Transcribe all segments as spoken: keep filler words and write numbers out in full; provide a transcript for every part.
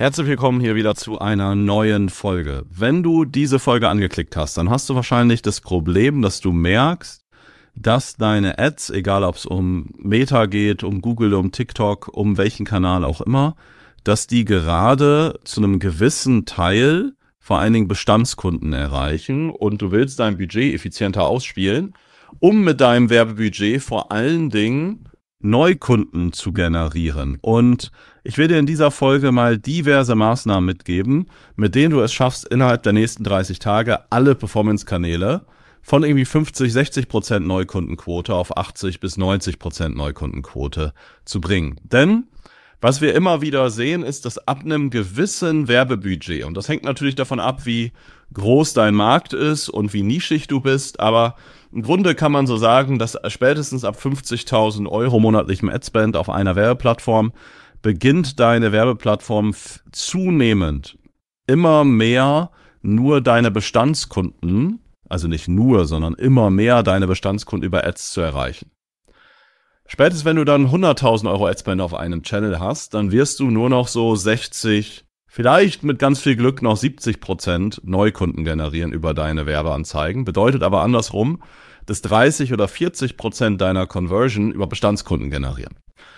Herzlich willkommen hier wieder zu einer neuen Folge. Wenn du diese Folge angeklickt hast, dann hast du wahrscheinlich das Problem, dass du merkst, dass deine Ads, egal ob es um Meta geht, um Google, um TikTok, um welchen Kanal auch immer, dass die gerade zu einem gewissen Teil vor allen Dingen Bestandskunden erreichen und du willst dein Budget effizienter ausspielen, um mit deinem Werbebudget vor allen Dingen Neukunden zu generieren. Und ich will dir in dieser Folge mal diverse Maßnahmen mitgeben, mit denen du es schaffst, innerhalb der nächsten dreißig Tage alle Performance-Kanäle von irgendwie fünfzig, sechzig Prozent Neukundenquote auf achtzig bis neunzig Prozent Neukundenquote zu bringen. Denn was wir immer wieder sehen, ist, dass ab einem gewissen Werbebudget, und das hängt natürlich davon ab, wie groß dein Markt ist und wie nischig du bist, aber im Grunde kann man so sagen, dass spätestens ab fünfzigtausend Euro monatlichem Adspend auf einer Werbeplattform beginnt deine Werbeplattform f- zunehmend immer mehr nur deine Bestandskunden, also nicht nur, sondern immer mehr deine Bestandskunden über Ads zu erreichen. Spätestens wenn du dann hunderttausend Euro Adspend auf einem Channel hast, dann wirst du nur noch so sechzig, vielleicht mit ganz viel Glück noch siebzig Prozent Neukunden generieren über deine Werbeanzeigen. Bedeutet aber andersrum, dass dreißig oder vierzig Prozent deiner Conversion über Bestandskunden generieren.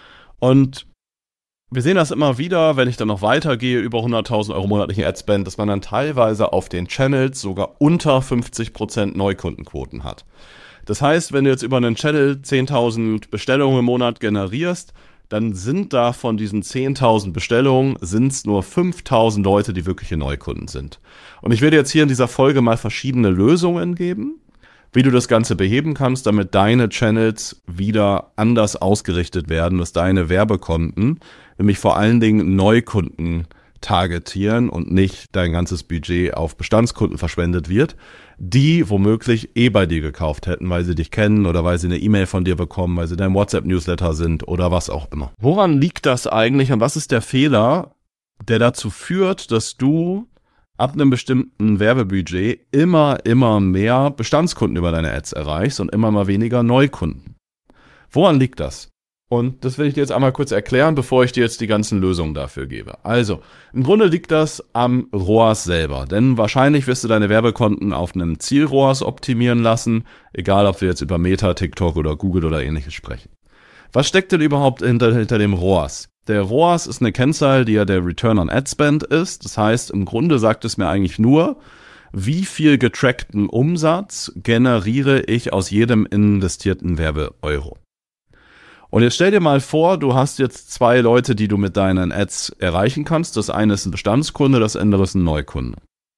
Und wir sehen das immer wieder, wenn ich dann noch weitergehe, über hunderttausend Euro monatlichen Adspend, dass man dann teilweise auf den Channels sogar unter fünfzig Prozent Neukundenquoten hat. Das heißt, wenn du jetzt über einen Channel zehntausend Bestellungen im Monat generierst, dann sind da von diesen zehntausend Bestellungen sind es nur fünftausend Leute, die wirkliche Neukunden sind. Und ich werde jetzt hier in dieser Folge mal verschiedene Lösungen geben, wie du das Ganze beheben kannst, damit deine Channels wieder anders ausgerichtet werden, dass deine Werbekonten nämlich vor allen Dingen Neukunden targetieren und nicht dein ganzes Budget auf Bestandskunden verschwendet wird, die womöglich eh bei dir gekauft hätten, weil sie dich kennen oder weil sie eine E-Mail von dir bekommen, weil sie dein WhatsApp-Newsletter sind oder was auch immer. Woran liegt das eigentlich und was ist der Fehler, der dazu führt, dass du ab einem bestimmten Werbebudget immer, immer mehr Bestandskunden über deine Ads erreichst und immer mal weniger Neukunden? Woran liegt das? Und das will ich dir jetzt einmal kurz erklären, bevor ich dir jetzt die ganzen Lösungen dafür gebe. Also, im Grunde liegt das am R O A S selber, denn wahrscheinlich wirst du deine Werbekonten auf einem Ziel-R O A S optimieren lassen, egal ob wir jetzt über Meta, TikTok oder Google oder ähnliches sprechen. Was steckt denn überhaupt hinter, hinter dem R O A S? Der R O A S ist eine Kennzahl, die ja der Return on Ad Spend ist. Das heißt, im Grunde sagt es mir eigentlich nur, wie viel getrackten Umsatz generiere ich aus jedem investierten Werbe-Euro. Und jetzt stell dir mal vor, du hast jetzt zwei Leute, die du mit deinen Ads erreichen kannst. Das eine ist ein Bestandskunde, das andere ist ein Neukunde.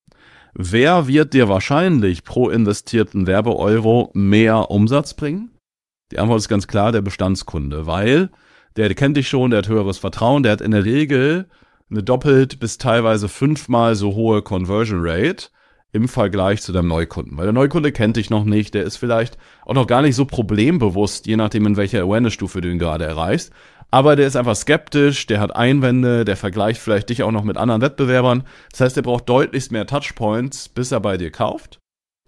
Wer wird dir wahrscheinlich pro investierten Werbe-Euro mehr Umsatz bringen? Die Antwort ist ganz klar, der Bestandskunde, weil der, der kennt dich schon, der hat höheres Vertrauen, der hat in der Regel eine doppelt bis teilweise fünfmal so hohe Conversion Rate im Vergleich zu deinem Neukunden. Weil der Neukunde kennt dich noch nicht, der ist vielleicht auch noch gar nicht so problembewusst, je nachdem in welcher Awareness-Stufe du ihn gerade erreichst. Aber der ist einfach skeptisch, der hat Einwände, der vergleicht vielleicht dich auch noch mit anderen Wettbewerbern. Das heißt, der braucht deutlichst mehr Touchpoints, bis er bei dir kauft.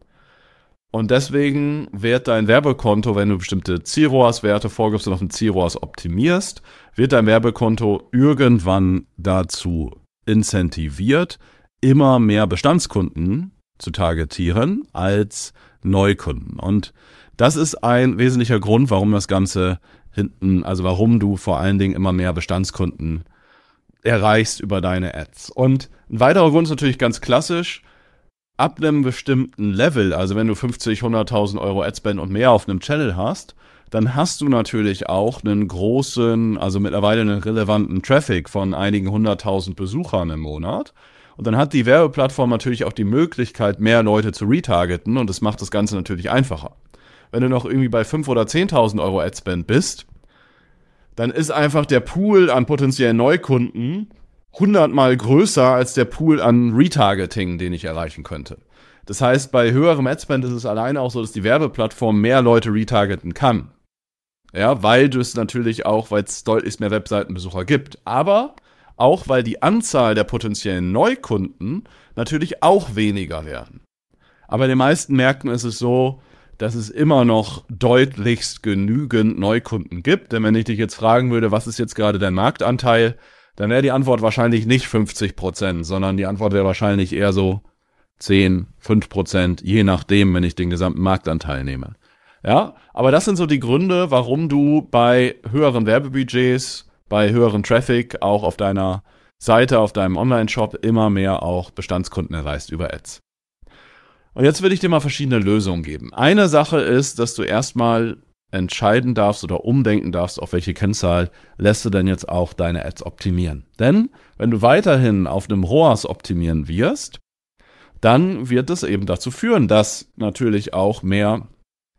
Und deswegen wird dein Werbekonto, wenn du bestimmte Ziel-R O A S-Werte vorgibst und auf ein Ziel-R O A S optimierst, wird dein Werbekonto irgendwann dazu incentiviert, immer mehr Bestandskunden zu targetieren als Neukunden. Und das ist ein wesentlicher Grund, warum das Ganze hinten, also warum du vor allen Dingen immer mehr Bestandskunden erreichst über deine Ads. Und ein weiterer Grund ist natürlich ganz klassisch, ab einem bestimmten Level, also wenn du fünfzig, hunderttausend Euro Adspend und mehr auf einem Channel hast, dann hast du natürlich auch einen großen, also mittlerweile einen relevanten Traffic von einigen hunderttausend Besuchern im Monat. Und dann hat die Werbeplattform natürlich auch die Möglichkeit, mehr Leute zu retargeten und das macht das Ganze natürlich einfacher. Wenn du noch irgendwie bei fünftausend oder zehntausend Euro Adspend bist, dann ist einfach der Pool an potenziellen Neukunden hundertmal größer als der Pool an Retargeting, den ich erreichen könnte. Das heißt, bei höherem Adspend ist es alleine auch so, dass die Werbeplattform mehr Leute retargeten kann. Ja, weil du es natürlich auch, weil es deutlich mehr Webseitenbesucher gibt. Aber auch, weil die Anzahl der potenziellen Neukunden natürlich auch weniger werden. Aber in den meisten Märkten ist es so, dass es immer noch deutlichst genügend Neukunden gibt. Denn wenn ich dich jetzt fragen würde, was ist jetzt gerade dein Marktanteil, dann wäre die Antwort wahrscheinlich nicht fünfzig Prozent, sondern die Antwort wäre wahrscheinlich eher so zehn, fünf Prozent, je nachdem, wenn ich den gesamten Marktanteil nehme. Ja, aber das sind so die Gründe, warum du bei höheren Werbebudgets, bei höheren Traffic auch auf deiner Seite, auf deinem Online-Shop immer mehr auch Bestandskunden erreichst über Ads. Und jetzt will ich dir mal verschiedene Lösungen geben. Eine Sache ist, dass du erstmal entscheiden darfst oder umdenken darfst, auf welche Kennzahl lässt du denn jetzt auch deine Ads optimieren. Denn wenn du weiterhin auf einem R O A S optimieren wirst, dann wird es eben dazu führen, dass natürlich auch mehr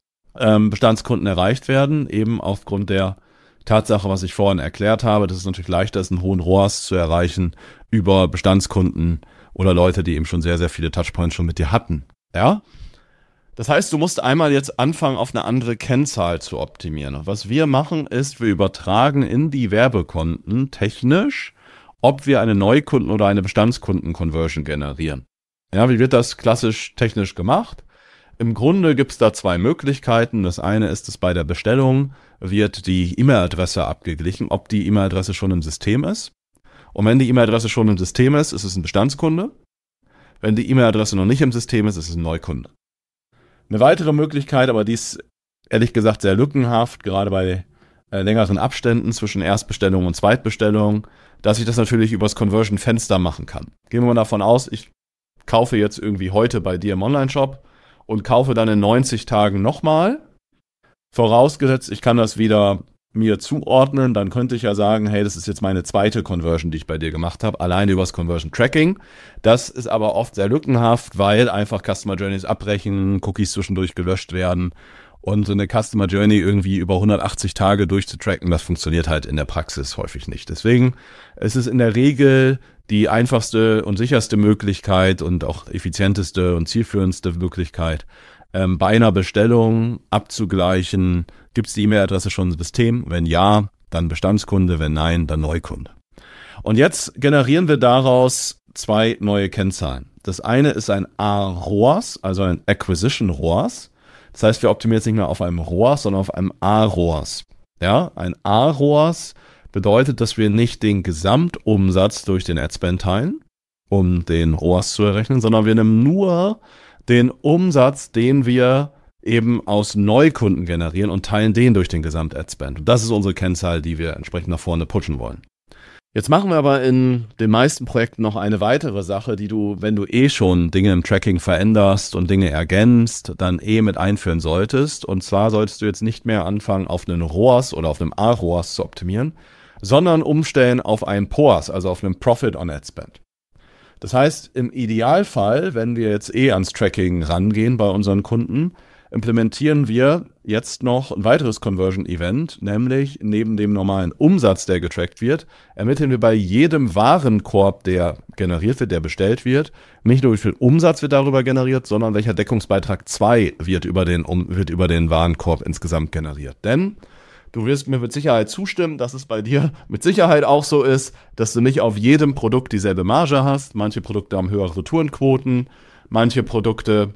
ähm, Bestandskunden erreicht werden, eben aufgrund der Tatsache, was ich vorhin erklärt habe, dass es natürlich leichter ist, einen hohen R O A S zu erreichen über Bestandskunden oder Leute, die eben schon sehr, sehr viele Touchpoints schon mit dir hatten. Ja? Das heißt, du musst einmal jetzt anfangen, auf eine andere Kennzahl zu optimieren. Und was wir machen, ist, wir übertragen in die Werbekonten technisch, ob wir eine Neukunden- oder eine Bestandskunden-Conversion generieren. Ja, wie wird das klassisch technisch gemacht? Im Grunde gibt es da zwei Möglichkeiten. Das eine ist, dass bei der Bestellung wird die E-Mail-Adresse abgeglichen, ob die E-Mail-Adresse schon im System ist. Und wenn die E-Mail-Adresse schon im System ist, ist es ein Bestandskunde. Wenn die E-Mail-Adresse noch nicht im System ist, ist es ein Neukunde. Eine weitere Möglichkeit, aber die ist ehrlich gesagt sehr lückenhaft, gerade bei äh, längeren Abständen zwischen Erstbestellung und Zweitbestellung, dass ich das natürlich übers Conversion-Fenster machen kann. Gehen wir mal davon aus, ich kaufe jetzt irgendwie heute bei dir im Online-Shop und kaufe dann in neunzig Tagen nochmal. Vorausgesetzt, ich kann das wieder mir zuordnen, dann könnte ich ja sagen, hey, das ist jetzt meine zweite Conversion, die ich bei dir gemacht habe, alleine übers Conversion Tracking. Das ist aber oft sehr lückenhaft, weil einfach Customer Journeys abbrechen, Cookies zwischendurch gelöscht werden und so eine Customer Journey irgendwie über hundertachtzig Tage durchzutracken, das funktioniert halt in der Praxis häufig nicht. Deswegen ist es in der Regel die einfachste und sicherste Möglichkeit und auch effizienteste und zielführendste Möglichkeit, ähm, bei einer Bestellung abzugleichen, gibt es die E-Mail-Adresse schon im System? Wenn ja, dann Bestandskunde, wenn nein, dann Neukunde. Und jetzt generieren wir daraus zwei neue Kennzahlen. Das eine ist ein A R O A S, also ein Acquisition R O A S. Das heißt, wir optimieren jetzt nicht mehr auf einem R O A S, sondern auf einem A R O A S. Ja, ein A R O A S bedeutet, dass wir nicht den Gesamtumsatz durch den Adspend teilen, um den R O A S zu errechnen, sondern wir nehmen nur den Umsatz, den wir eben aus Neukunden generieren und teilen den durch den Gesamt-Adspend. Und das ist unsere Kennzahl, die wir entsprechend nach vorne pushen wollen. Jetzt machen wir aber in den meisten Projekten noch eine weitere Sache, die du, wenn du eh schon Dinge im Tracking veränderst und Dinge ergänzt, dann eh mit einführen solltest. Und zwar solltest du jetzt nicht mehr anfangen, auf einen R O A S oder auf einem A R O A S zu optimieren, sondern umstellen auf einen P O A S, also auf einen Profit on Ad Spend. Das heißt, im Idealfall, wenn wir jetzt eh ans Tracking rangehen bei unseren Kunden, implementieren wir jetzt noch ein weiteres Conversion-Event, nämlich neben dem normalen Umsatz, der getrackt wird, ermitteln wir bei jedem Warenkorb, der generiert wird, der bestellt wird, nicht nur wie viel Umsatz wird darüber generiert, sondern welcher Deckungsbeitrag zwei wird über den, um, wird über den Warenkorb insgesamt generiert. Denn du wirst mir mit Sicherheit zustimmen, dass es bei dir mit Sicherheit auch so ist, dass du nicht auf jedem Produkt dieselbe Marge hast. Manche Produkte haben höhere Retourenquoten, manche Produkte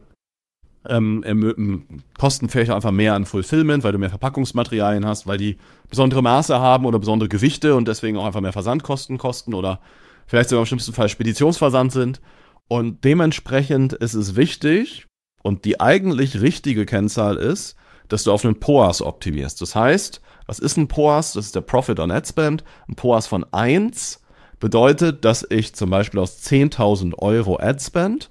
ähm, ähm, kosten vielleicht einfach mehr an Fulfillment, weil du mehr Verpackungsmaterialien hast, weil die besondere Maße haben oder besondere Gewichte und deswegen auch einfach mehr Versandkosten kosten oder vielleicht sogar im schlimmsten Fall Speditionsversand sind. Und dementsprechend ist es wichtig und die eigentlich richtige Kennzahl ist, dass du auf einen P O A S optimierst. Das heißt, was ist ein P O A S? Das ist der Profit on Ad Spend. Ein P O A S von eins bedeutet, dass ich zum Beispiel aus zehntausend Euro Ad Spend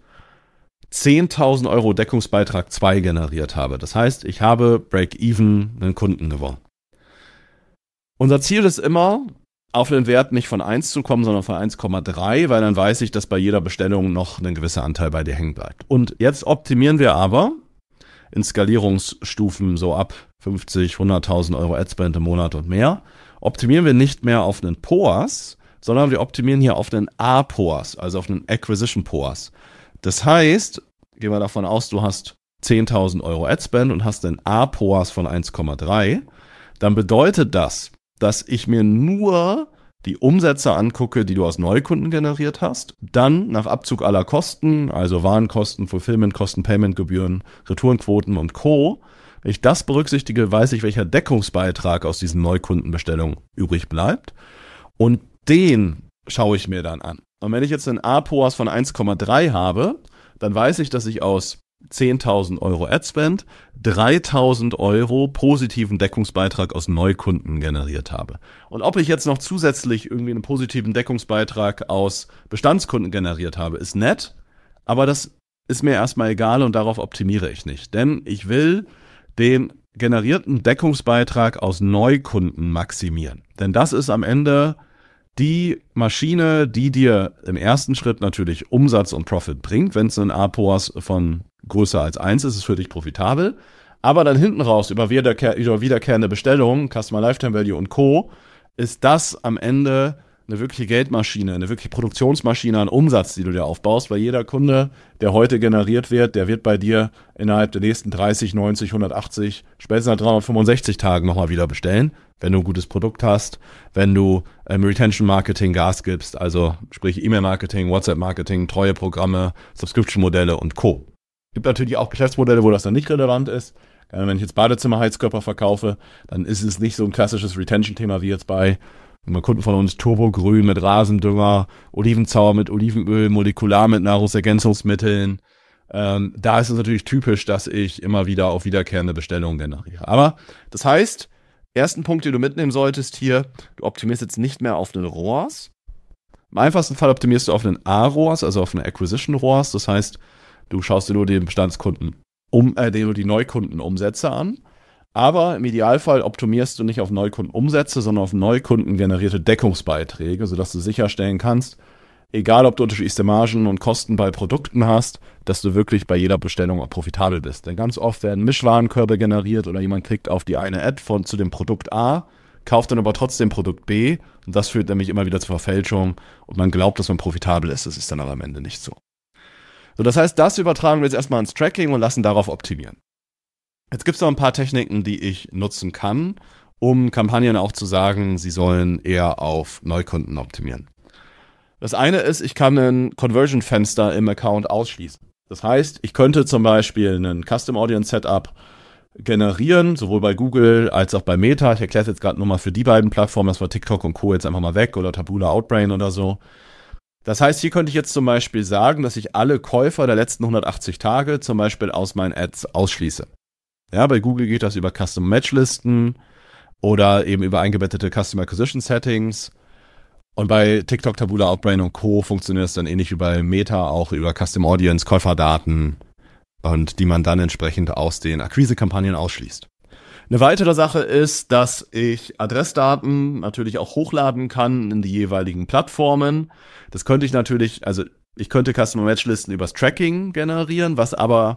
zehntausend Euro Deckungsbeitrag zwei generiert habe. Das heißt, ich habe Break-Even einen Kunden gewonnen. Unser Ziel ist immer, auf den Wert nicht von eins zu kommen, sondern von eins Komma drei, weil dann weiß ich, dass bei jeder Bestellung noch ein gewisser Anteil bei dir hängen bleibt. Und jetzt optimieren wir aber in Skalierungsstufen so ab fünfzig, hunderttausend Euro Adspend im Monat und mehr, optimieren wir nicht mehr auf einen P O A S, sondern wir optimieren hier auf einen A P O A S, also auf einen Acquisition P O A S. Das heißt, gehen wir davon aus, du hast zehntausend Euro Adspend und hast einen A P O A S von eins Komma drei, dann bedeutet das, dass ich mir nur die Umsätze angucke, die du aus Neukunden generiert hast, dann nach Abzug aller Kosten, also Warenkosten, Fulfillmentkosten, Paymentgebühren, Retourenquoten und Co. Wenn ich das berücksichtige, weiß ich, welcher Deckungsbeitrag aus diesen Neukundenbestellungen übrig bleibt. Und den schaue ich mir dann an. Und wenn ich jetzt einen A P O A S von eins Komma drei habe, dann weiß ich, dass ich aus zehntausend Euro Adspend dreitausend Euro positiven Deckungsbeitrag aus Neukunden generiert habe. Und ob ich jetzt noch zusätzlich irgendwie einen positiven Deckungsbeitrag aus Bestandskunden generiert habe, ist nett, aber das ist mir erstmal egal und darauf optimiere ich nicht. Denn ich will den generierten Deckungsbeitrag aus Neukunden maximieren. Denn das ist am Ende die Maschine, die dir im ersten Schritt natürlich Umsatz und Profit bringt. Wenn es ein A P O A S von größer als eins ist, ist es für dich profitabel. Aber dann hinten raus, über, wiederkehr, über wiederkehrende Bestellungen, Customer Lifetime Value und Co., ist das am Ende eine wirkliche Geldmaschine, eine wirkliche Produktionsmaschine an Umsatz, die du dir aufbaust, weil jeder Kunde, der heute generiert wird, der wird bei dir innerhalb der nächsten dreißig, neunzig, hundertachtzig, spätestens nach dreihundertfünfundsechzig Tagen nochmal wieder bestellen, wenn du ein gutes Produkt hast, wenn du ähm, Retention-Marketing Gas gibst, also sprich E-Mail-Marketing, WhatsApp-Marketing, Treueprogramme, Subscription-Modelle und Co. Gibt natürlich auch Geschäftsmodelle, wo das dann nicht relevant ist. Wenn ich jetzt Badezimmerheizkörper verkaufe, dann ist es nicht so ein klassisches Retention-Thema wie jetzt bei Kunden von uns, Turbogrün mit Rasendünger, Olivenzauber mit Olivenöl, Molekular mit Nahrungsergänzungsmitteln. Ähm, da ist es natürlich typisch, dass ich immer wieder auf wiederkehrende Bestellungen generiere. Aber das heißt, ersten Punkt, den du mitnehmen solltest hier, du optimierst jetzt nicht mehr auf einen R O A S. Im einfachsten Fall optimierst du auf einen A R O A S, also auf einen Acquisition R O A S. Das heißt, du schaust dir nur den Bestandskunden um, äh, dir nur die Neukundenumsätze an. Aber im Idealfall optimierst du nicht auf Neukundenumsätze, sondern auf Neukunden generierte Deckungsbeiträge, sodass du sicherstellen kannst, egal ob du unterschiedlichste Margen und Kosten bei Produkten hast, dass du wirklich bei jeder Bestellung auch profitabel bist. Denn ganz oft werden Mischwarenkörbe generiert oder jemand klickt auf die eine Ad von zu dem Produkt A, kauft dann aber trotzdem Produkt B und das führt nämlich immer wieder zur Verfälschung und man glaubt, dass man profitabel ist. Das ist dann aber am Ende nicht so. So, das heißt, das übertragen wir jetzt erstmal ins Tracking und lassen darauf optimieren. Jetzt gibt es noch ein paar Techniken, die ich nutzen kann, um Kampagnen auch zu sagen, sie sollen eher auf Neukunden optimieren. Das eine ist, ich kann ein Conversion-Fenster im Account ausschließen. Das heißt, ich könnte zum Beispiel einen Custom Audience Setup generieren, sowohl bei Google als auch bei Meta. Ich erkläre es jetzt gerade nur mal für die beiden Plattformen, das war TikTok und Co. jetzt einfach mal weg oder Taboola Outbrain oder so. Das heißt, hier könnte ich jetzt zum Beispiel sagen, dass ich alle Käufer der letzten hundertachtzig Tage zum Beispiel aus meinen Ads ausschließe. Ja, bei Google geht das über Custom Matchlisten oder eben über eingebettete Custom Acquisition Settings. Und bei TikTok, Taboola, Outbrain und Co. funktioniert es dann ähnlich wie bei Meta, auch über Custom Audience, Käuferdaten und die man dann entsprechend aus den Akquise-Kampagnen ausschließt. Eine weitere Sache ist, dass ich Adressdaten natürlich auch hochladen kann in die jeweiligen Plattformen. Das könnte ich natürlich, also ich könnte Custom Matchlisten übers Tracking generieren, was aber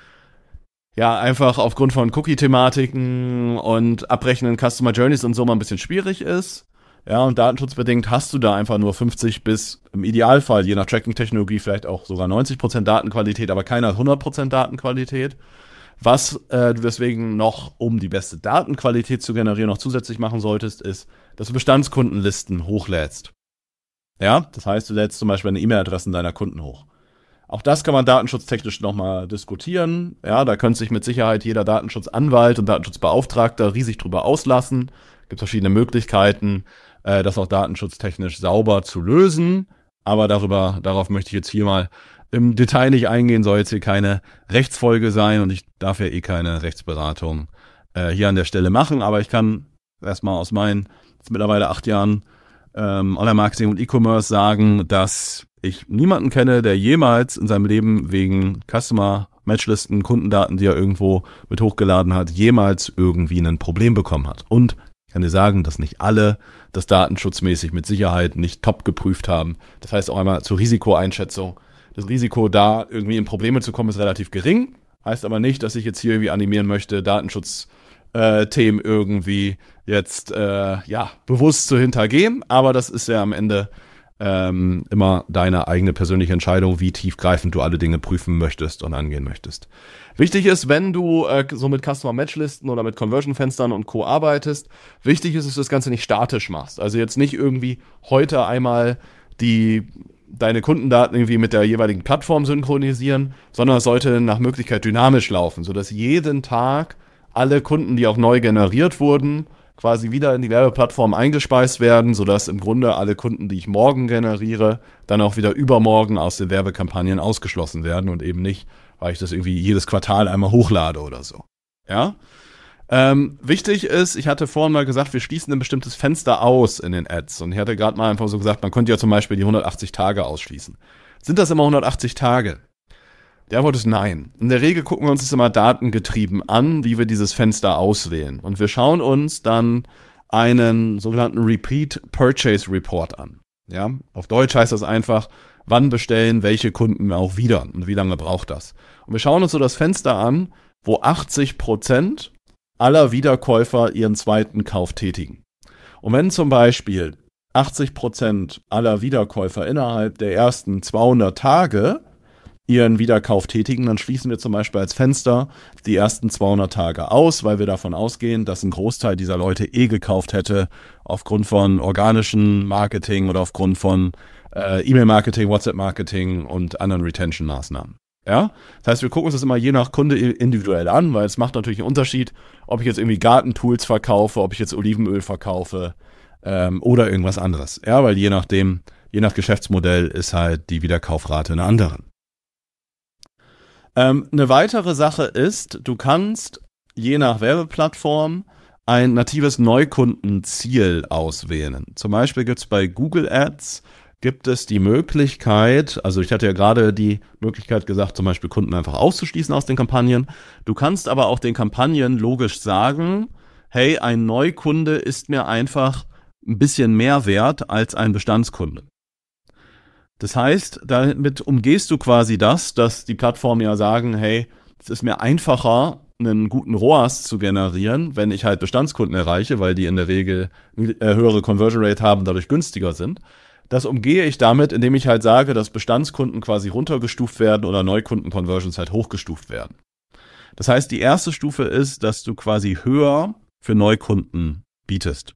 ja einfach aufgrund von Cookie-Thematiken und abrechnen Customer Journeys und so mal ein bisschen schwierig ist. Ja, und datenschutzbedingt hast du da einfach nur fünfzig bis im Idealfall, je nach Tracking-Technologie, vielleicht auch sogar neunzig Prozent Datenqualität, aber keine hundert Prozent Datenqualität. Was äh, du deswegen noch, um die beste Datenqualität zu generieren, noch zusätzlich machen solltest, ist, dass du Bestandskundenlisten hochlädst. Ja, das heißt, du lädst zum Beispiel eine E-Mail-Adressen deiner Kunden hoch. Auch das kann man datenschutztechnisch nochmal diskutieren. Ja, da könnte sich mit Sicherheit jeder Datenschutzanwalt und Datenschutzbeauftragter riesig drüber auslassen. Es gibt verschiedene Möglichkeiten, äh, das auch datenschutztechnisch sauber zu lösen. Aber darüber, darauf möchte ich jetzt hier mal im Detail nicht eingehen, soll jetzt hier keine Rechtsfolge sein und ich darf ja eh keine Rechtsberatung äh, hier an der Stelle machen. Aber ich kann erstmal aus meinen jetzt mittlerweile acht Jahren ähm, Online-Marketing und E-Commerce sagen, dass ich niemanden kenne, der jemals in seinem Leben wegen Customer-Matchlisten, Kundendaten, die er irgendwo mit hochgeladen hat, jemals irgendwie ein Problem bekommen hat. Und ich kann dir sagen, dass nicht alle das datenschutzmäßig mit Sicherheit nicht top geprüft haben. Das heißt auch einmal zur Risikoeinschätzung. Das Risiko, da irgendwie in Probleme zu kommen, ist relativ gering. Heißt aber nicht, dass ich jetzt hier irgendwie animieren möchte, Datenschutzthemen äh, irgendwie jetzt äh, ja bewusst zu hintergehen. Aber das ist ja am Ende Ähm, immer deine eigene persönliche Entscheidung, wie tiefgreifend du alle Dinge prüfen möchtest und angehen möchtest. Wichtig ist, wenn du äh, so mit Customer-Matchlisten oder mit Conversion-Fenstern und Co. arbeitest, wichtig ist, dass du das Ganze nicht statisch machst. Also jetzt nicht irgendwie heute einmal die deine Kundendaten irgendwie mit der jeweiligen Plattform synchronisieren, sondern es sollte nach Möglichkeit dynamisch laufen, sodass jeden Tag alle Kunden, die auch neu generiert wurden, quasi wieder in die Werbeplattform eingespeist werden, sodass im Grunde alle Kunden, die ich morgen generiere, dann auch wieder übermorgen aus den Werbekampagnen ausgeschlossen werden und eben nicht, weil ich das irgendwie jedes Quartal einmal hochlade oder so. Ja? Ähm, wichtig ist, ich hatte vorhin mal gesagt, wir schließen ein bestimmtes Fenster aus in den Ads. Und ich hatte gerade mal einfach so gesagt, man könnte ja zum Beispiel die hundertachtzig Tage ausschließen. Sind das immer hundertachtzig Tage? Die Antwort ist nein. In der Regel gucken wir uns das immer datengetrieben an, wie wir dieses Fenster auswählen. Und wir schauen uns dann einen sogenannten Repeat Purchase Report an. Ja? Auf Deutsch heißt das einfach, wann bestellen welche Kunden auch wieder und wie lange braucht das. Und wir schauen uns so das Fenster an, wo achtzig Prozent aller Wiederkäufer ihren zweiten Kauf tätigen. Und wenn zum Beispiel achtzig Prozent aller Wiederkäufer innerhalb der ersten zweihundert Tage ihren Wiederkauf tätigen, dann schließen wir zum Beispiel als Fenster die ersten zweihundert Tage aus, weil wir davon ausgehen, dass ein Großteil dieser Leute eh gekauft hätte aufgrund von organischem Marketing oder aufgrund von äh, E-Mail-Marketing, WhatsApp-Marketing und anderen Retention-Maßnahmen. Ja, das heißt, wir gucken uns das immer je nach Kunde individuell an, weil es macht natürlich einen Unterschied, ob ich jetzt irgendwie Gartentools verkaufe, ob ich jetzt Olivenöl verkaufe ähm, oder irgendwas anderes. Ja, weil je nachdem, je nach Geschäftsmodell ist halt die Wiederkaufrate eine andere. Ähm, eine weitere Sache ist, du kannst je nach Werbeplattform ein natives Neukundenziel auswählen. Zum Beispiel gibt es bei Google Ads gibt es die Möglichkeit, also ich hatte ja gerade die Möglichkeit gesagt, zum Beispiel Kunden einfach auszuschließen aus den Kampagnen. Du kannst aber auch den Kampagnen logisch sagen, hey, ein Neukunde ist mir einfach ein bisschen mehr wert als ein Bestandskunde. Das heißt, damit umgehst du quasi das, dass die Plattformen ja sagen, hey, es ist mir einfacher, einen guten R O A S zu generieren, wenn ich halt Bestandskunden erreiche, weil die in der Regel eine höhere Conversion Rate haben, dadurch günstiger sind. Das umgehe ich damit, indem ich halt sage, dass Bestandskunden quasi runtergestuft werden oder Neukunden-Conversions halt hochgestuft werden. Das heißt, die erste Stufe ist, dass du quasi höher für Neukunden bietest.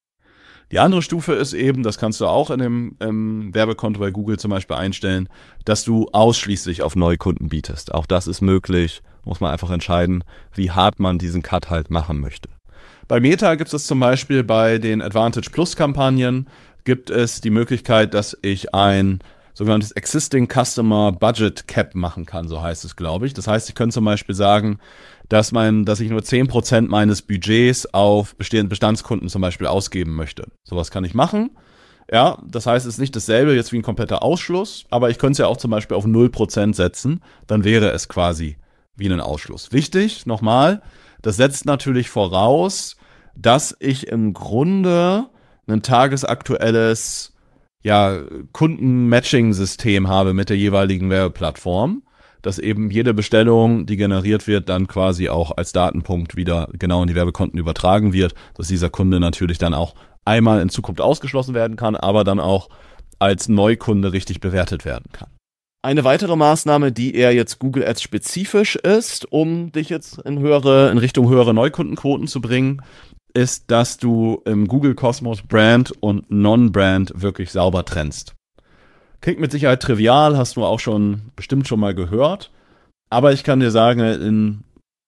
Die andere Stufe ist eben, das kannst du auch in dem ähm, Werbekonto bei Google zum Beispiel einstellen, dass du ausschließlich auf Neukunden bietest. Auch das ist möglich, muss man einfach entscheiden, wie hart man diesen Cut halt machen möchte. Bei Meta gibt es zum Beispiel bei den Advantage Plus Kampagnen, gibt es die Möglichkeit, dass ich ein sogenanntes Existing Customer Budget Cap machen kann, so heißt es, glaube ich. Das heißt, ich könnte zum Beispiel sagen, dass, mein, dass ich nur zehn Prozent meines Budgets auf bestehende Bestandskunden zum Beispiel ausgeben möchte. Sowas kann ich machen. Ja, das heißt, es ist nicht dasselbe jetzt wie ein kompletter Ausschluss, aber ich könnte es ja auch zum Beispiel auf null Prozent setzen, dann wäre es quasi wie ein Ausschluss. Wichtig, nochmal, das setzt natürlich voraus, dass ich im Grunde ein tagesaktuelles ja, Kunden-Matching-System habe mit der jeweiligen Werbeplattform, dass eben jede Bestellung, die generiert wird, dann quasi auch als Datenpunkt wieder genau in die Werbekonten übertragen wird, dass dieser Kunde natürlich dann auch einmal in Zukunft ausgeschlossen werden kann, aber dann auch als Neukunde richtig bewertet werden kann. Eine weitere Maßnahme, die eher jetzt Google Ads spezifisch ist, um dich jetzt in höhere, in Richtung höhere Neukundenquoten zu bringen, ist, dass du im Google Kosmos Brand und Non-Brand wirklich sauber trennst. Klingt mit Sicherheit trivial, hast du auch schon bestimmt schon mal gehört. Aber ich kann dir sagen, in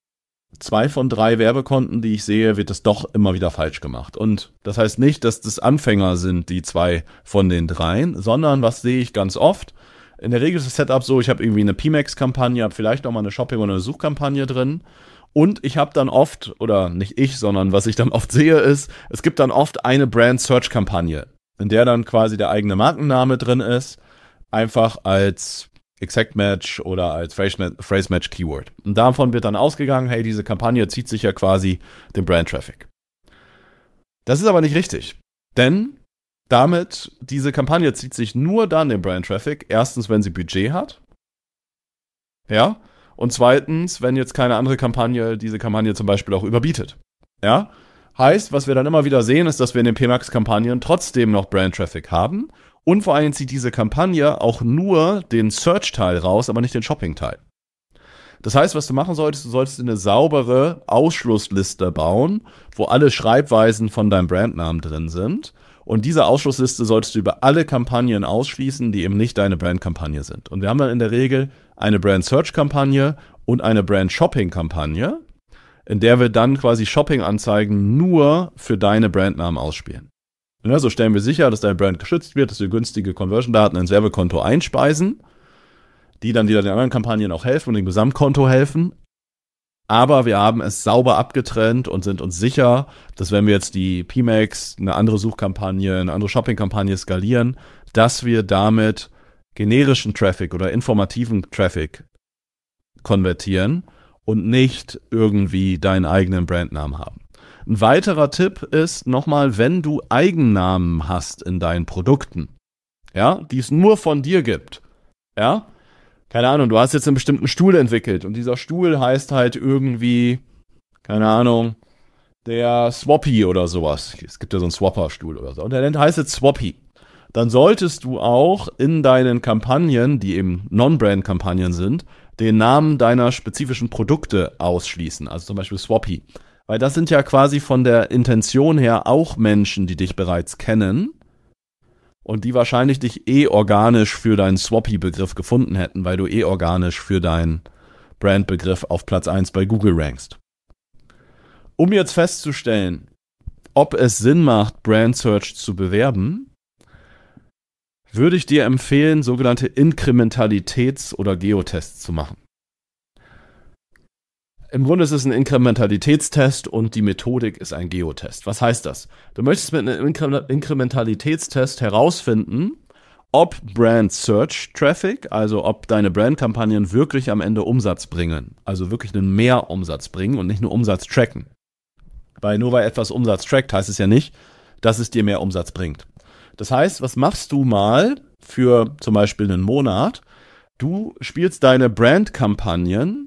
zwei von drei Werbekonten, die ich sehe, wird das doch immer wieder falsch gemacht. Und das heißt nicht, dass das Anfänger sind, die zwei von den dreien, sondern was sehe ich ganz oft? In der Regel ist das Setup so, ich habe irgendwie eine P MAX-Kampagne, habe vielleicht auch mal eine Shopping- oder eine Suchkampagne drin. Und ich habe dann oft, oder nicht ich, sondern was ich dann oft sehe ist, es gibt dann oft eine Brand-Search-Kampagne, in der dann quasi der eigene Markenname drin ist, einfach als Exact-Match oder als Phrase-Match-Keyword. Und davon wird dann ausgegangen, hey, diese Kampagne zieht sich ja quasi den Brand-Traffic. Das ist aber nicht richtig, denn damit, diese Kampagne zieht sich nur dann den Brand-Traffic, erstens, wenn sie Budget hat, ja, und zweitens, wenn jetzt keine andere Kampagne diese Kampagne zum Beispiel auch überbietet. Ja? Heißt, was wir dann immer wieder sehen, ist, dass wir in den P MAX-Kampagnen trotzdem noch Brand-Traffic haben. Und vor allem zieht diese Kampagne auch nur den Search-Teil raus, aber nicht den Shopping-Teil. Das heißt, was du machen solltest, du solltest eine saubere Ausschlussliste bauen, wo alle Schreibweisen von deinem Brandnamen drin sind. Und diese Ausschlussliste solltest du über alle Kampagnen ausschließen, die eben nicht deine Brand-Kampagne sind. Und wir haben dann in der Regel eine Brand-Search-Kampagne und eine Brand-Shopping-Kampagne. in der wir dann quasi Shopping-Anzeigen nur für deine Brandnamen ausspielen. Ja, so stellen wir sicher, dass dein Brand geschützt wird, dass wir günstige Conversion-Daten ins Werbekonto einspeisen, die dann wieder den anderen Kampagnen auch helfen und dem Gesamtkonto helfen. Aber wir haben es sauber abgetrennt und sind uns sicher, dass wenn wir jetzt die P MAX, eine andere Suchkampagne, eine andere Shopping-Kampagne skalieren, dass wir damit generischen Traffic oder informativen Traffic konvertieren und nicht irgendwie deinen eigenen Brandnamen haben. Ein weiterer Tipp ist nochmal, wenn du Eigennamen hast in deinen Produkten, ja, die es nur von dir gibt, ja, keine Ahnung, du hast jetzt einen bestimmten Stuhl entwickelt und dieser Stuhl heißt halt irgendwie, keine Ahnung, der Swappy oder sowas. Es gibt ja so einen Swapper-Stuhl oder so und der heißt jetzt Swappy. Dann solltest du auch in deinen Kampagnen, die eben Non-Brand-Kampagnen sind, den Namen deiner spezifischen Produkte ausschließen, also zum Beispiel Swappy. Weil das sind ja quasi von der Intention her auch Menschen, die dich bereits kennen und die wahrscheinlich dich eh organisch für deinen Swappy-Begriff gefunden hätten, weil du eh organisch für deinen Brand-Begriff auf Platz eins bei Google rankst. Um jetzt festzustellen, ob es Sinn macht, Brand Search zu bewerben, würde ich dir empfehlen, sogenannte Inkrementalitäts- oder Geotests zu machen. Im Grunde ist es ein Inkrementalitätstest und die Methodik ist ein Geotest. Was heißt das? Du möchtest mit einem Inkre- Inkrementalitätstest herausfinden, ob Brand Search Traffic, also ob deine Brandkampagnen wirklich am Ende Umsatz bringen, also wirklich einen Mehrumsatz bringen und nicht nur Umsatz tracken. Weil nur weil etwas Umsatz trackt, heißt es ja nicht, dass es dir mehr Umsatz bringt. Das heißt, was machst du mal für zum Beispiel einen Monat? Du spielst deine Brandkampagnen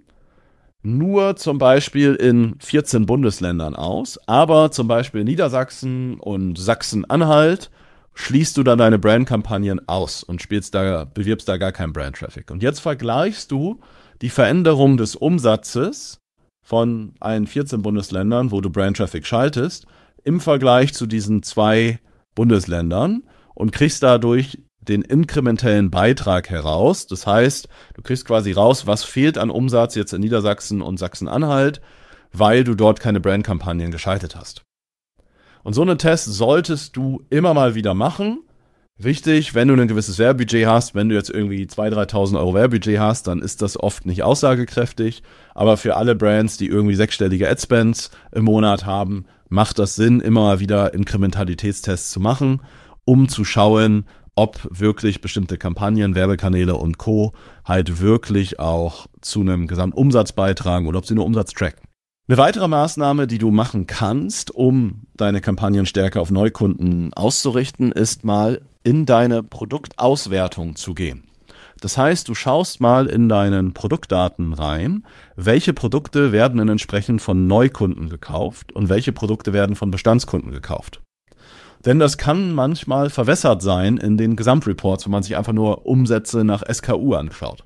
nur zum Beispiel in vierzehn Bundesländern aus, aber zum Beispiel Niedersachsen und Sachsen-Anhalt schließt du dann deine Brandkampagnen aus und spielst da, bewirbst da gar keinen Brand-Traffic. Und jetzt vergleichst du die Veränderung des Umsatzes von allen vierzehn Bundesländern, wo du Brand-Traffic schaltest, im Vergleich zu diesen zwei Bundesländern und kriegst dadurch den inkrementellen Beitrag heraus. Das heißt, du kriegst quasi raus, was fehlt an Umsatz jetzt in Niedersachsen und Sachsen-Anhalt, weil du dort keine Brandkampagnen geschaltet hast. Und so einen Test solltest du immer mal wieder machen. Wichtig, wenn du ein gewisses Werbebudget hast, wenn du jetzt irgendwie zweitausend, dreitausend Euro Werbebudget hast, dann ist das oft nicht aussagekräftig. Aber für alle Brands, die irgendwie sechsstellige Adspends im Monat haben, macht das Sinn, immer mal wieder Inkrementalitätstests zu machen, um zu schauen, ob wirklich bestimmte Kampagnen, Werbekanäle und Co. halt wirklich auch zu einem Gesamtumsatz beitragen oder ob sie nur Umsatz tracken. Eine weitere Maßnahme, die du machen kannst, um deine Kampagnen stärker auf Neukunden auszurichten, ist mal in deine Produktauswertung zu gehen. Das heißt, du schaust mal in deinen Produktdaten rein, welche Produkte werden denn entsprechend von Neukunden gekauft und welche Produkte werden von Bestandskunden gekauft. Denn das kann manchmal verwässert sein in den Gesamtreports, wenn man sich einfach nur Umsätze nach S K U anschaut.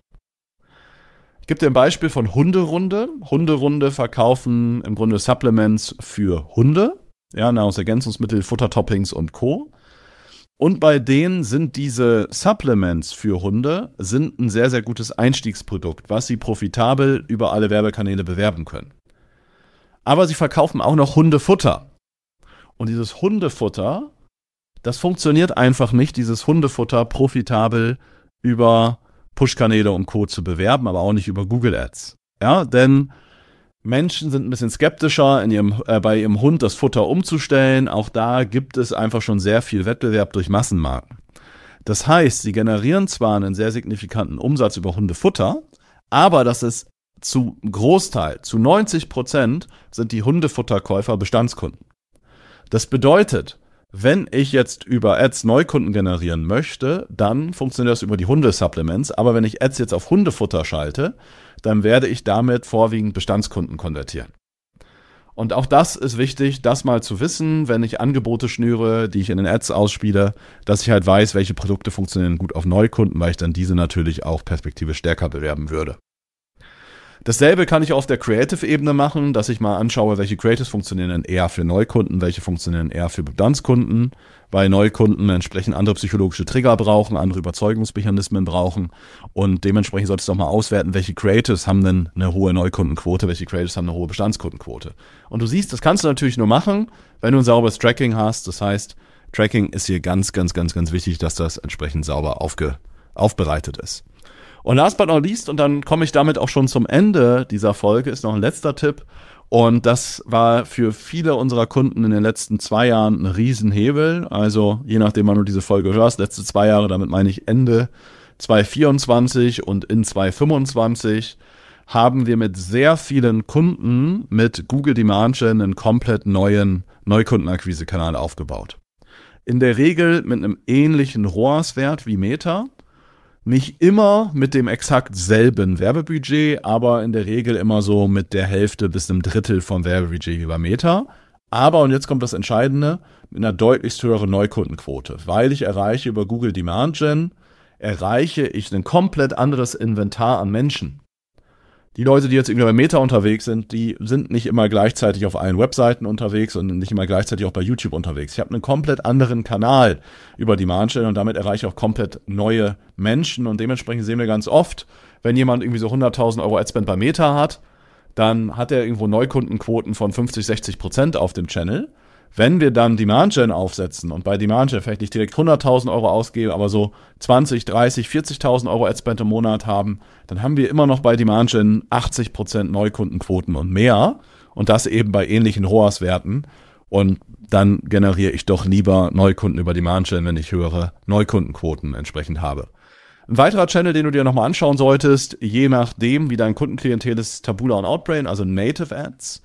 Ich gebe dir ein Beispiel von Hunderunde. Hunderunde verkaufen im Grunde Supplements für Hunde, ja, Nahrungsergänzungsmittel, Futtertoppings und Co. Und bei denen sind diese Supplements für Hunde sind ein sehr, sehr gutes Einstiegsprodukt, was sie profitabel über alle Werbekanäle bewerben können. Aber sie verkaufen auch noch Hundefutter. Und dieses Hundefutter, das funktioniert einfach nicht, dieses Hundefutter profitabel über Push-Kanäle und Co. zu bewerben, aber auch nicht über Google Ads. Ja, denn Menschen sind ein bisschen skeptischer, in ihrem, äh, bei ihrem Hund das Futter umzustellen. Auch da gibt es einfach schon sehr viel Wettbewerb durch Massenmarken. Das heißt, sie generieren zwar einen sehr signifikanten Umsatz über Hundefutter, aber das ist zu Großteil, zu neunzig Prozent sind die Hundefutterkäufer Bestandskunden. Das bedeutet, wenn ich jetzt über Ads Neukunden generieren möchte, dann funktioniert das über die Hundesupplements. Aber wenn ich Ads jetzt auf Hundefutter schalte, dann werde ich damit vorwiegend Bestandskunden konvertieren. Und auch das ist wichtig, das mal zu wissen, wenn ich Angebote schnüre, die ich in den Ads ausspiele, dass ich halt weiß, welche Produkte funktionieren gut auf Neukunden, weil ich dann diese natürlich auch perspektivisch stärker bewerben würde. Dasselbe kann ich auf der Creative-Ebene machen, dass ich mal anschaue, welche Creatives funktionieren denn eher für Neukunden, welche funktionieren eher für Bestandskunden, weil Neukunden entsprechend andere psychologische Trigger brauchen, andere Überzeugungsmechanismen brauchen und dementsprechend solltest du auch mal auswerten, welche Creatives haben denn eine hohe Neukundenquote, welche Creatives haben eine hohe Bestandskundenquote. Und du siehst, das kannst du natürlich nur machen, wenn du ein sauberes Tracking hast. Das heißt, Tracking ist hier ganz, ganz, ganz, ganz wichtig, dass das entsprechend sauber aufge, aufbereitet ist. Und last but not least, und dann komme ich damit auch schon zum Ende dieser Folge, ist noch ein letzter Tipp. Und das war für viele unserer Kunden in den letzten zwei Jahren ein Riesenhebel. Also je nachdem, wann du diese Folge hörst, letzte zwei Jahre, damit meine ich Ende zwanzig vierundzwanzig und in zwanzig fünfundzwanzig, haben wir mit sehr vielen Kunden mit Google Demand Gen einen komplett neuen Neukundenakquise-Kanal aufgebaut. In der Regel mit einem ähnlichen R O A S-Wert wie Meta. Nicht immer mit dem exakt selben Werbebudget, aber in der Regel immer so mit der Hälfte bis einem Drittel vom Werbebudget wie bei Meta. Aber, und jetzt kommt das Entscheidende, mit einer deutlich höheren Neukundenquote. Weil ich erreiche über Google Demand Gen, erreiche ich ein komplett anderes Inventar an Menschen. Die Leute, die jetzt irgendwie bei Meta unterwegs sind, die sind nicht immer gleichzeitig auf allen Webseiten unterwegs und nicht immer gleichzeitig auch bei YouTube unterwegs. Ich habe einen komplett anderen Kanal über Demand Gen und damit erreiche ich auch komplett neue Menschen und dementsprechend sehen wir ganz oft, wenn jemand irgendwie so hunderttausend Euro Adspend bei Meta hat, dann hat er irgendwo Neukundenquoten von fünfzig, sechzig Prozent auf dem Channel. Wenn wir dann Demand Gen aufsetzen und bei Demand Gen vielleicht nicht direkt hunderttausend Euro ausgeben, aber so zwanzig, dreißig, vierzigtausend Euro Adspend im Monat haben, dann haben wir immer noch bei Demand Gen achtzig Prozent Neukundenquoten und mehr und das eben bei ähnlichen R O A S-Werten und dann generiere ich doch lieber Neukunden über Demand Gen, wenn ich höhere Neukundenquoten entsprechend habe. Ein weiterer Channel, den du dir nochmal anschauen solltest, je nachdem, wie dein Kundenklientel ist, Taboola und Outbrain, also Native Ads.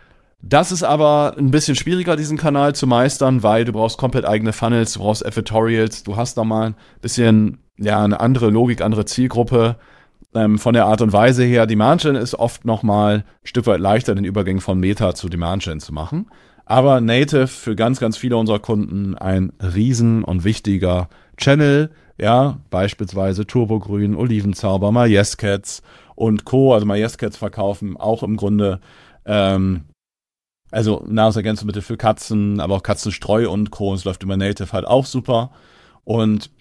Das ist aber ein bisschen schwieriger, diesen Kanal zu meistern, weil du brauchst komplett eigene Funnels, du brauchst Advertorials, du hast da mal ein bisschen, ja, eine andere Logik, andere Zielgruppe. Ähm, von der Art und Weise her, Demand Gen ist oft nochmal ein Stück weit leichter, den Übergang von Meta zu Demand Gen zu machen. Aber Native für ganz, ganz viele unserer Kunden ein riesen und wichtiger Channel, ja, beispielsweise Turbogrün, Olivenzauber, MyYesCats und Co., also MyYesCats verkaufen auch im Grunde, ähm, also Nahrungsergänzungsmittel für Katzen, aber auch Katzenstreu und Co. Es läuft über Native halt auch super. Und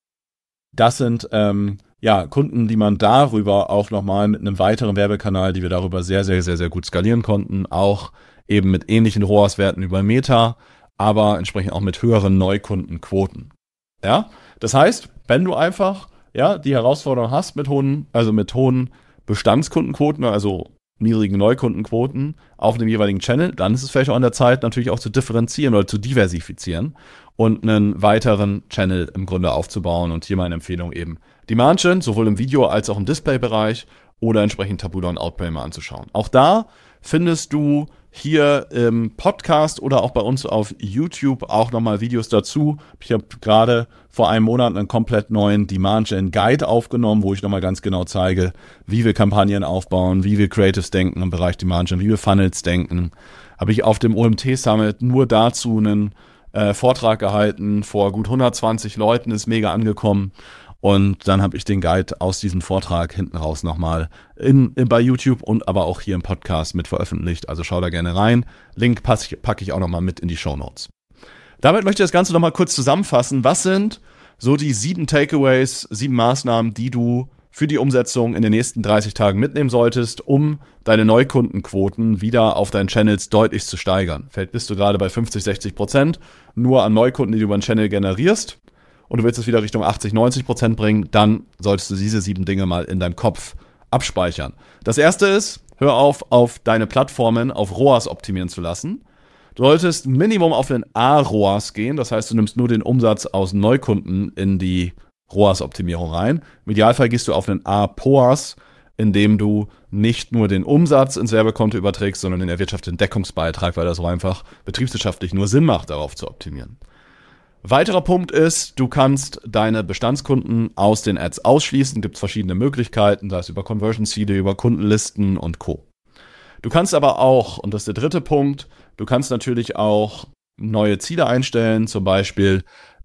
das sind ähm, ja Kunden, die man darüber auch nochmal mit einem weiteren Werbekanal, die wir darüber sehr, sehr, sehr, sehr gut skalieren konnten, auch eben mit ähnlichen R O A S-Werten über Meta, aber entsprechend auch mit höheren Neukundenquoten. Ja, das heißt, wenn du einfach ja die Herausforderung hast mit hohen, also mit hohen Bestandskundenquoten, also niedrigen Neukundenquoten auf dem jeweiligen Channel, dann ist es vielleicht auch an der Zeit, natürlich auch zu differenzieren oder zu diversifizieren und einen weiteren Channel im Grunde aufzubauen. Und hier meine Empfehlung eben Demand Gen, sowohl im Video- als auch im Display-Bereich oder entsprechend Taboola und Outbrain mal anzuschauen. Auch da findest du hier im Podcast oder auch bei uns auf YouTube auch nochmal Videos dazu. Ich habe gerade vor einem Monat einen komplett neuen Demand Gen Guide aufgenommen, wo ich nochmal ganz genau zeige, wie wir Kampagnen aufbauen, wie wir Creatives denken im Bereich Demand Gen, wie wir Funnels denken. Habe ich auf dem O M T Summit nur dazu einen äh, Vortrag gehalten vor gut hundertzwanzig Leuten, ist mega angekommen. Und dann habe ich den Guide aus diesem Vortrag hinten raus nochmal in, in, bei YouTube und aber auch hier im Podcast mit veröffentlicht. Also schau da gerne rein. Link packe ich auch nochmal mit in die Shownotes. Damit möchte ich das Ganze nochmal kurz zusammenfassen. Was sind so die sieben Takeaways, sieben Maßnahmen, die du für die Umsetzung in den nächsten dreißig Tagen mitnehmen solltest, um deine Neukundenquoten wieder auf deinen Channels deutlich zu steigern? Vielleicht bist du gerade bei fünfzig, sechzig Prozent nur an Neukunden, die du über den Channel generierst, und du willst es wieder Richtung achtzig, neunzig Prozent bringen, dann solltest du diese sieben Dinge mal in deinem Kopf abspeichern. Das erste ist, hör auf, auf deine Plattformen auf R O A S optimieren zu lassen. Du solltest Minimum auf den A-R O A S gehen, das heißt, du nimmst nur den Umsatz aus Neukunden in die R O A S-Optimierung rein. Im Idealfall gehst du auf einen A-P O A S, indem du nicht nur den Umsatz ins Werbekonto überträgst, sondern den erwirtschafteten Deckungsbeitrag, weil das so einfach betriebswirtschaftlich nur Sinn macht, darauf zu optimieren. Weiterer Punkt ist, du kannst deine Bestandskunden aus den Ads ausschließen. Gibt es verschiedene Möglichkeiten, das über Conversion-Ziele, über Kundenlisten und Co. Du kannst aber auch, und das ist der dritte Punkt, du kannst natürlich auch neue Ziele einstellen, zum Beispiel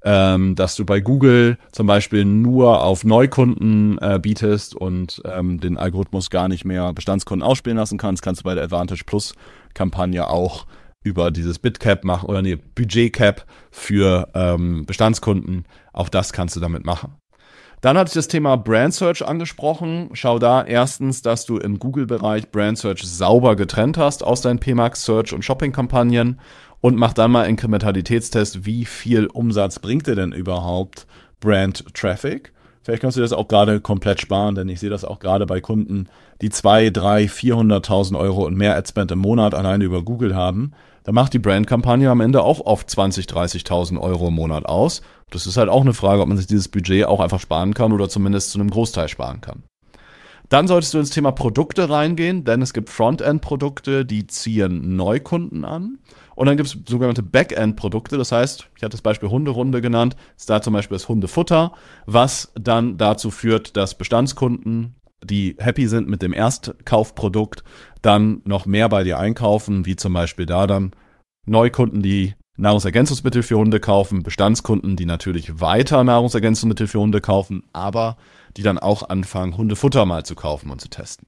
ähm, dass du bei Google zum Beispiel nur auf Neukunden äh, bietest und ähm, den Algorithmus gar nicht mehr Bestandskunden ausspielen lassen kannst, kannst du bei der Advantage Plus Kampagne auch über dieses Bidcap machen oder nee, Budgetcap für ähm, Bestandskunden. Auch das kannst du damit machen. Dann hatte ich das Thema Brand Search angesprochen. Schau da erstens, dass du im Google-Bereich Brand Search sauber getrennt hast aus deinen P MAX Search und Shopping-Kampagnen und mach dann mal einen Inkrementalitätstest, wie viel Umsatz bringt dir denn überhaupt Brand Traffic? Vielleicht kannst du das auch gerade komplett sparen, denn ich sehe das auch gerade bei Kunden, die zwei, drei, vierhunderttausend Euro und mehr Adspend im Monat alleine über Google haben. Da macht die Brandkampagne am Ende auch oft zwanzig, dreißigtausend Euro im Monat aus. Das ist halt auch eine Frage, ob man sich dieses Budget auch einfach sparen kann oder zumindest zu einem Großteil sparen kann. Dann solltest du ins Thema Produkte reingehen, denn es gibt Frontend-Produkte, die ziehen Neukunden an. Und dann gibt es sogenannte Backend-Produkte, das heißt, ich hatte das Beispiel Hunderunde genannt, ist da zum Beispiel das Hundefutter, was dann dazu führt, dass Bestandskunden, die happy sind mit dem Erstkaufprodukt, dann noch mehr bei dir einkaufen, wie zum Beispiel da dann Neukunden, die Nahrungsergänzungsmittel für Hunde kaufen, Bestandskunden, die natürlich weiter Nahrungsergänzungsmittel für Hunde kaufen, aber die dann auch anfangen, Hundefutter mal zu kaufen und zu testen.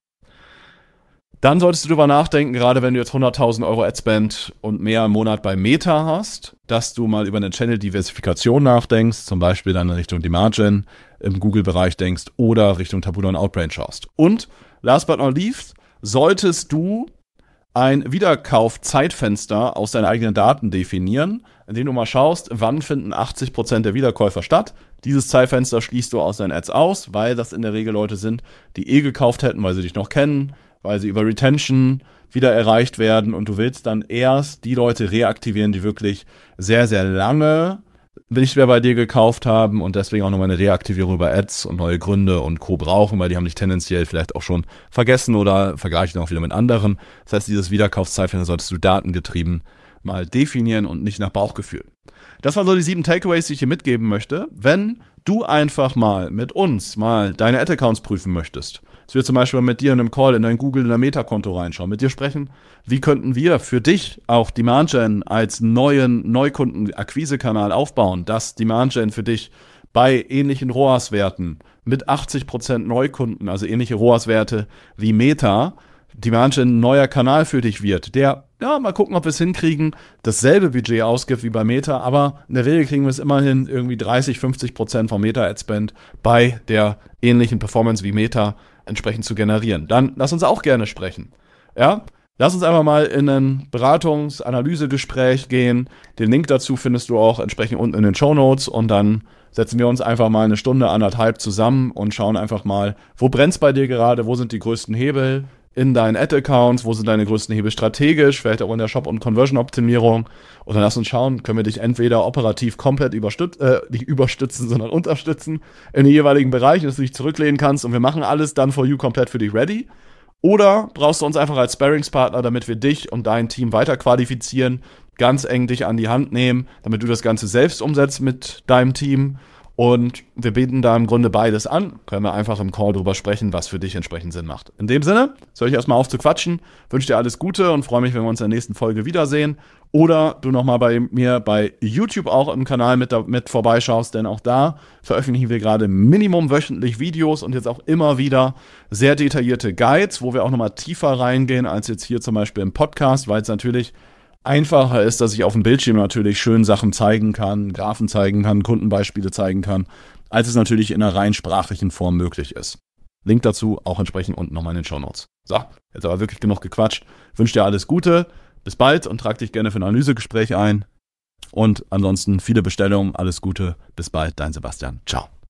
Dann solltest du darüber nachdenken, gerade wenn du jetzt hunderttausend Euro Adspend und mehr im Monat bei Meta hast, dass du mal über eine Channel-Diversifikation nachdenkst, zum Beispiel dann in Richtung Demand Gen im Google-Bereich denkst oder Richtung Taboola und Outbrain schaust. Und last but not least, solltest du ein Wiederkauf-Zeitfenster aus deinen eigenen Daten definieren, indem du mal schaust, wann finden achtzig Prozent der Wiederkäufer statt. Dieses Zeitfenster schließt du aus deinen Ads aus, weil das in der Regel Leute sind, die eh gekauft hätten, weil sie dich noch kennen, weil sie über Retention wieder erreicht werden und du willst dann erst die Leute reaktivieren, die wirklich sehr, sehr lange nicht mehr bei dir gekauft haben und deswegen auch nochmal eine Reaktivierung über Ads und neue Gründe und Co. brauchen, weil die haben dich tendenziell vielleicht auch schon vergessen oder vergleichen auch wieder mit anderen. Das heißt, dieses Wiederkaufszeitfenster solltest du datengetrieben mal definieren und nicht nach Bauchgefühl. Das waren so die sieben Takeaways, die ich dir mitgeben möchte. Wenn du einfach mal mit uns mal deine Ad-Accounts prüfen möchtest, dass wir zum Beispiel mit dir in einem Call in dein Google, in dein Meta-Konto reinschauen, mit dir sprechen, wie könnten wir für dich auch Demand Gen als neuen Neukunden-Akquise-Kanal aufbauen, dass Demand Gen für dich bei ähnlichen R O A S-Werten mit achtzig Prozent Neukunden, also ähnliche R O A S-Werte wie Meta, Demand Gen ein neuer Kanal für dich wird, der, ja, mal gucken, ob wir es hinkriegen, dasselbe Budget ausgibt wie bei Meta, aber in der Regel kriegen wir es immerhin irgendwie dreißig, fünfzig Prozent vom Meta-Ad-Spend bei der ähnlichen Performance wie Meta entsprechend zu generieren. Dann lass uns auch gerne sprechen. Ja, lass uns einfach mal in ein Beratungs-Analysegespräch gehen. Den Link dazu findest du auch entsprechend unten in den Shownotes und dann setzen wir uns einfach mal eine Stunde, anderthalb zusammen und schauen einfach mal, wo brennt's bei dir gerade, wo sind die größten Hebel in deinen Ad-Accounts, wo sind deine größten Hebel strategisch, vielleicht auch in der Shop- und Conversion-Optimierung. Und dann lass uns schauen, können wir dich entweder operativ komplett überstützen, äh, nicht überstützen, sondern unterstützen in den jeweiligen Bereichen, dass du dich zurücklehnen kannst und wir machen alles dann for you komplett für dich ready. Oder brauchst du uns einfach als Sparringspartner, damit wir dich und dein Team weiter qualifizieren, ganz eng dich an die Hand nehmen, damit du das Ganze selbst umsetzt mit deinem Team. Und wir bieten da im Grunde beides an. Können wir einfach im Call drüber sprechen, was für dich entsprechend Sinn macht. In dem Sinne, soll ich erstmal auf zu quatschen, wünsche dir alles Gute und freue mich, wenn wir uns in der nächsten Folge wiedersehen. Oder du nochmal bei mir bei YouTube auch im Kanal mit, mit vorbeischaust, denn auch da veröffentlichen wir gerade minimum wöchentlich Videos und jetzt auch immer wieder sehr detaillierte Guides, wo wir auch nochmal tiefer reingehen als jetzt hier zum Beispiel im Podcast, weil es natürlich einfacher ist, dass ich auf dem Bildschirm natürlich schön Sachen zeigen kann, Graphen zeigen kann, Kundenbeispiele zeigen kann, als es natürlich in einer rein sprachlichen Form möglich ist. Link dazu auch entsprechend unten nochmal in den Shownotes. So, jetzt aber wirklich genug gequatscht. Wünsche dir alles Gute, bis bald und trag dich gerne für ein Analysegespräch ein. Und ansonsten viele Bestellungen, alles Gute, bis bald, dein Sebastian. Ciao.